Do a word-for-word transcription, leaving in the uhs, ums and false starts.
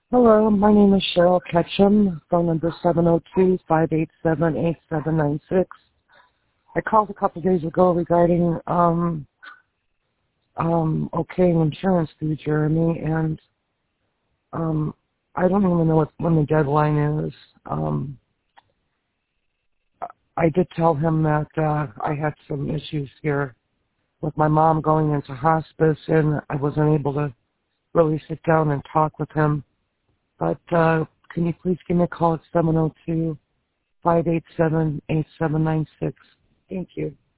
Hello, my name is Cheryl Ketchum, phone number seven oh two, five eight seven, eight seven nine six. I called a couple days ago regarding um, um, okaying insurance through Jeremy, and um, I don't even know what, when the deadline is. Um, I did tell him that uh, I had some issues here with my mom going into hospice, and I wasn't able to really sit down and talk with him. But uh, can you please give me a call at seven oh two, five eight seven, eight seven nine six? Thank you.